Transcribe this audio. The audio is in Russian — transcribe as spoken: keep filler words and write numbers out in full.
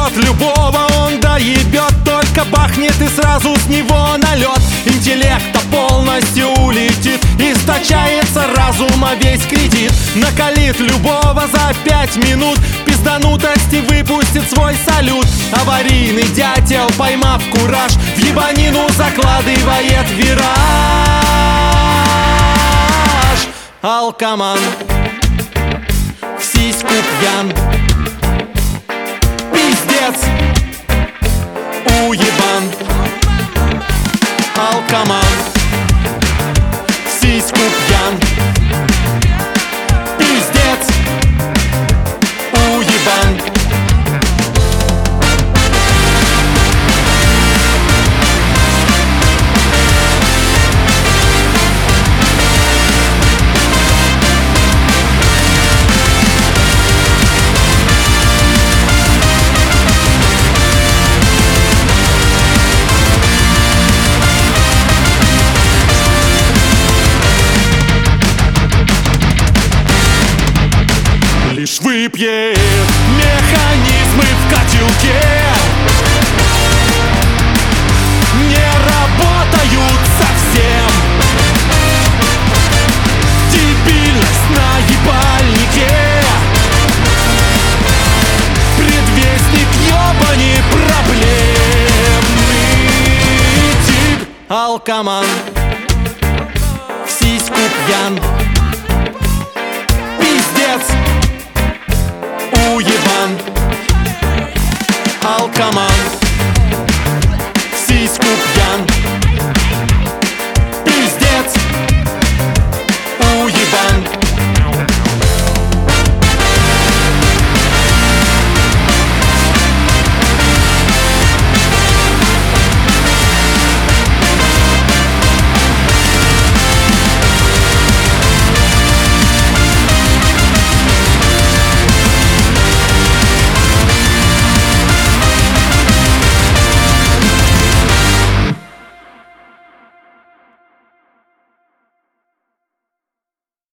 Пьет любого, он доебет, только бахнет и сразу с него налет. Интеллекта полностью улетит, источается разума весь кредит. Накалит любого за пять минут, пизданутости выпустит свой салют. Аварийный дятел, поймав кураж, в ебанину закладывает вираж. Алкоман, в сиську пьян, пиздец, уебан. Алкоман, в сиську пьян, пиздец, уебан. Лишь выпьет механизмы в котелке, не работают совсем. Дебильность на ебальнике, предвестник ебани проблемный тип. Алкоман, в сиську пьян, пиздец, уебан. Алкоман.